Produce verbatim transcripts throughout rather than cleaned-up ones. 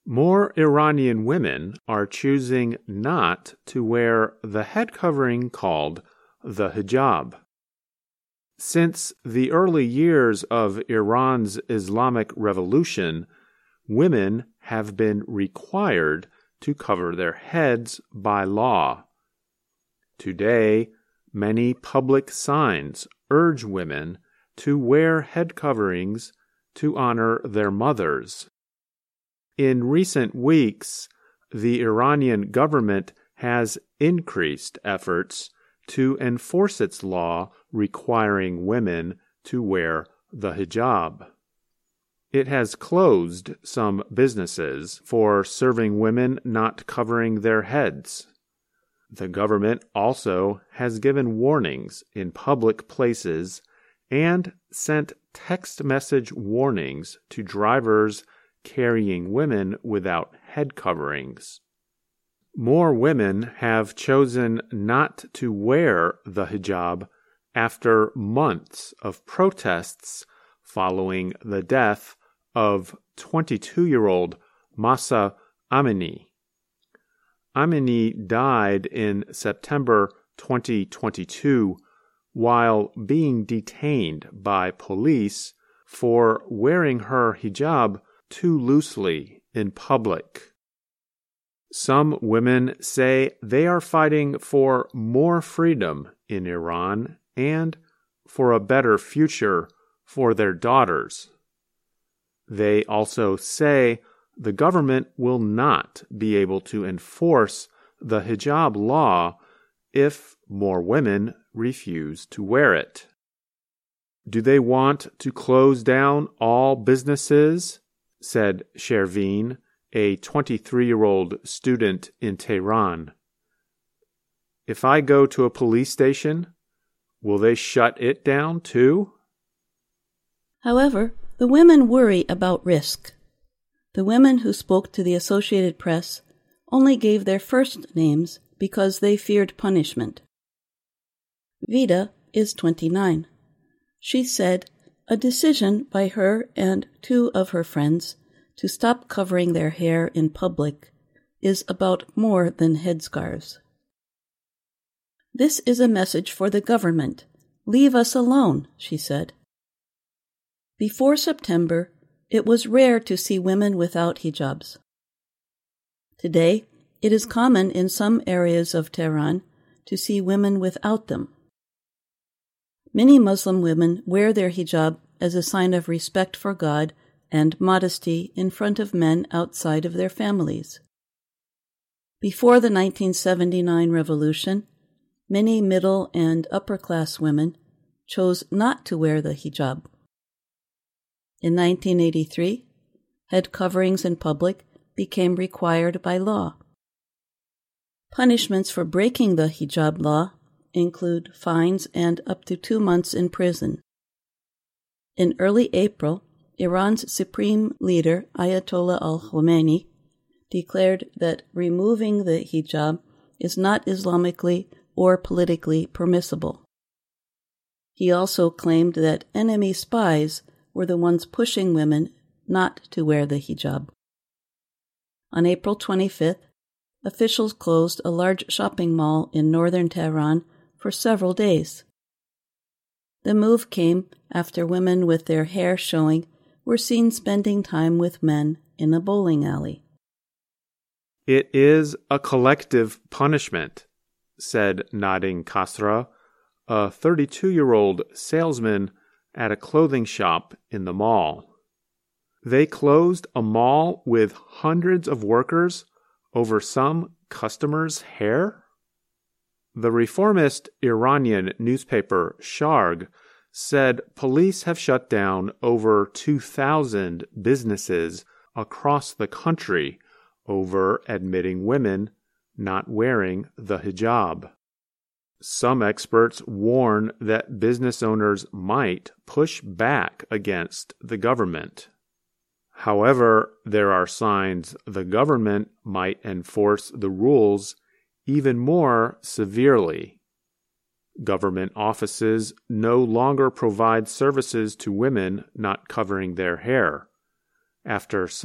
More Iranian women are choosing not to wear the head covering called the hijab. Since the early years of Iran's Islamic Revolution, women have been required to cover their heads by law. Today, many public signs urge women to wear head coverings to honor their mothers. In recent weeks, the Iranian government has increased efforts to enforce its law requiring women to wear the hijab. It has closed some businesses for serving women not covering their heads. The government also has given warnings in public places and sent text message warnings to drivers carrying women without head coverings. More women have chosen not to wear the hijab after months of protests following the death of twenty-two-year-old Mahsa Amini. Amini died in September twenty twenty-two while being detained by police for wearing her hijab too loosely in public. Some women say they are fighting for more freedom in Iran and for a better future for their daughters. They also say the government will not be able to enforce the hijab law if more women refuse to wear it. Do they want to close down all businesses? Said Shervin, a twenty-three-year-old student in Tehran. If I go to a police station, will they shut it down too? However, the women worry about risk. The women who spoke to the Associated Press only gave their first names because they feared punishment. Vida is twenty-nine. She said a decision by her and two of her friends to stop covering their hair in public is about more than headscarves. This is a message for the government. Leave us alone, she said. Before September, it was rare to see women without hijabs. Today, it is common in some areas of Tehran to see women without them. Many Muslim women wear their hijab as a sign of respect for God and modesty in front of men outside of their families. Before the nineteen seventy-nine revolution, many middle and upper-class women chose not to wear the hijab. In nineteen eighty-three, head coverings in public became required by law. Punishments for breaking the hijab law include fines and up to two months in prison. In early April, Iran's supreme leader, Ayatollah al-Khomeini, declared that removing the hijab is not Islamically or politically permissible. He also claimed that enemy spies were the ones pushing women not to wear the hijab. On April twenty-fifth, officials closed a large shopping mall in northern Tehran for several days. The move came after women with their hair showing were seen spending time with men in a bowling alley. It is a collective punishment, said Nadim Kasra, a thirty-two-year-old salesman at a clothing shop in the mall. They closed a mall with hundreds of workers over some customer's hair? The reformist Iranian newspaper Shargh said police have shut down over two thousand businesses across the country over admitting women not wearing the hijab. Some experts warn that business owners might push back against the government. However, there are signs the government might enforce the rules even more severely. Government offices no longer provide services to women not covering their hair, after some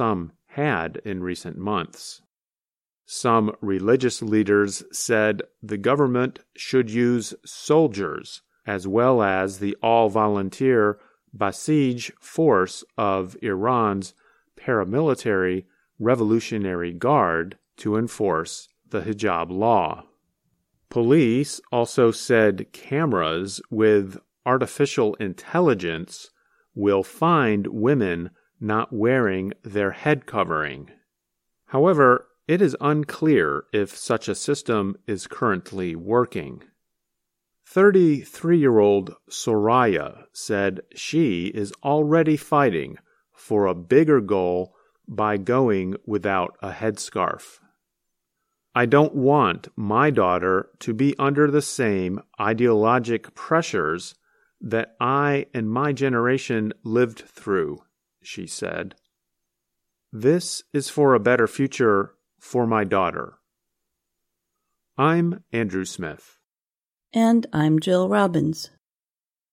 had in recent months. Some religious leaders said the government should use soldiers as well as the all-volunteer Basij force of Iran's paramilitary Revolutionary Guard to enforce the hijab law. Police also said cameras with artificial intelligence will find women not wearing their head covering. However, it is unclear if such a system is currently working. thirty-three-year-old Soraya said she is already fighting for a bigger goal by going without a headscarf. I don't want my daughter to be under the same ideologic pressures that I and my generation lived through, she said. This is for a better future for my daughter. I'm Andrew Smith. And I'm Jill Robbins.